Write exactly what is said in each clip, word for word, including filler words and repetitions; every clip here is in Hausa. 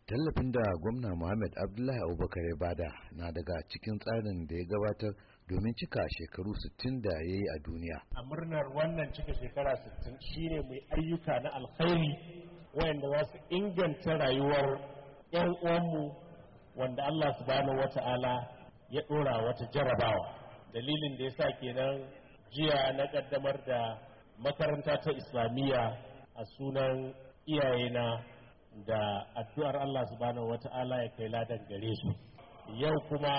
Tallafin da gwamna Muhammad Abdullahi Abubakar ya bada na daga cikin tsarin da ya gabatar domin cika shekaru sittin da ya yi a duniya. A murnar wannan cika shekara sittin shine mai ayyuka na alkhairi wayanda za su inganta rayuwar 'yan uwanmu wanda Allah subhanahu wata'ala ya ɗora wata jarabawa. Dalilin da ya sa kenan jiya na ƙaddamar da makaranta ta Islamiyya a sunan iyayena da addu'ar Allah subhanahu wata'ala ya kai ladan gare su. Yau kuma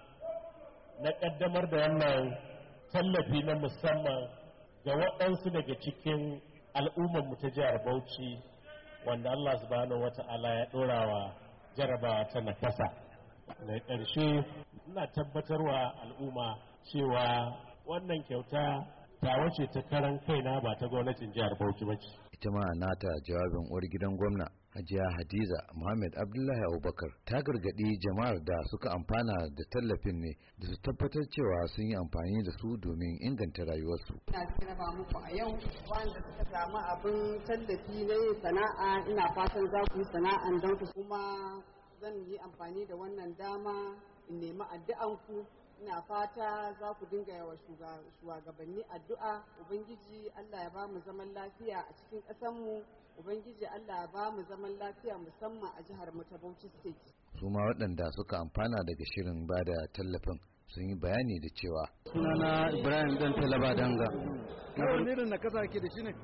na ƙaddamar da wannan tallafi na musamman ga waɗansu daga cikin al'ummarmu ta jihar Bauchi wanda Allah subhanahu wata'ala ya ɗora wa jarabawa ta nakasa. Da ƙarshe ina tabbatarwa al'umma cewa wannan kyauta ta wace ta karan kaina ba ta gwamnatin jihar Bauchi ba ce. Ita ma nata jawabin uwar gidan gwamna Hajiya Hadiza Muhammad Abdullahi Abubakar ta gargaɗi jama'ar da suka amfana da tallafin ne da su tabbatar cewa sun yi amfani da su domin inganta rayuwarsu. Ina raba muku a yau wanda suka samu abin tallafi na yin sana'a, ina fatan za ku yi sana'an don ku kuma zan yi amfani da wannan dama in nemi addu'anku. Ina fata za ku dinga yawa shugabanni addu'a. Ubangiji Allah ya ba mu zaman lafiya a cikin ƙasarmu. Ubangiji Allah ya ba mu zaman lafiya musamman a jihar mu ta Bauchi State. Su ma waɗanda suka amfana daga shirin ba da tallafin sun yi bayani da cewa. Sunana Ibrahim Dan Talaba Danga. Kawai irin na kasa ke da shi ne?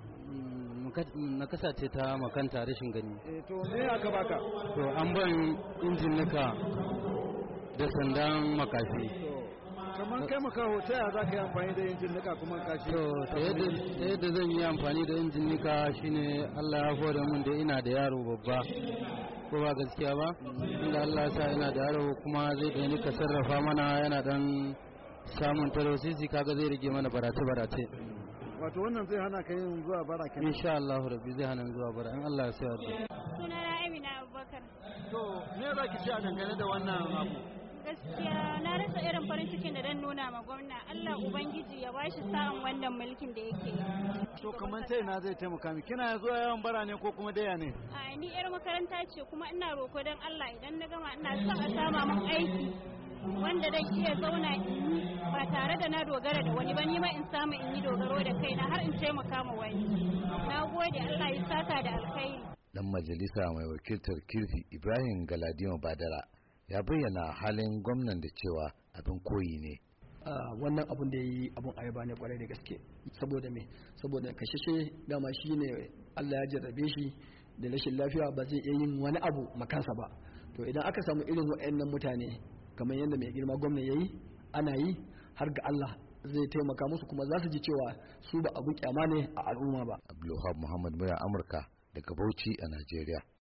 Na kasa ce ta makanta rashin gani. Eh to me aka baka? To an ban injin nika da sandan makafi. Kamar kai makaho ta yaya za ka yi amfani da injin nika kuma kashi? To ta yadda zan yi amfani da injin nika shine Allah ya hore mun da ina da yaro babba ko ba gaskiya ba, inda Allah ya sa ina da yaro kuma zai da nika sarrafa mana yana dan samun tarosisi kaga zai rage mana barace barace. Wato wannan zai hana ka yin zuwa bara kenan? Insha Allah rabbi zai hana zuwa bara in Allah ya sa yarda. Sunana Amina Abubakar. To me za ki ce a dangane da wannan abu? Gaskiya na rasa irin farin cikin da dan nuna ma gwamna. Allah Ubangiji ya bashi sa'an wannan mulkin da yake. To kamar ta ina zai taimaka mi? Kina zuwa yawan bara ne ko kuma daya ne? A ni yar makaranta ce kuma ina roko dan Allah idan na gama ina son a sama min aiki wanda dan iya zauna in yi ba tare da na dogara da wani ba, ni ma in samu in yi dogaro da kaina har in taimaka ma wani. Na gode, Allah ya saka da alkhairi. Dan majalisa mai wakiltar Kirfi Ibrahim Galadima Badara ya bayyana halin gwamnan da cewa abin koyi ne. Wannan abun da ya yi abun ayaba ne kwarai da gaske. Saboda me? Saboda kashe dama shi ne Allah ya jarrabe shi da rashin lafiya, ba zai iya yin wani abu makansa ba. To idan aka samu irin waɗannan mutane kamar yadda mai girma gwamna ya yi, ana yi har ga Allah zai taimaka musu kuma za su ji cewa su ba abu kyama ne a al'umma ba. Abdulwahab Muhammad Mura Amurka daga Bauchi a Najeriya.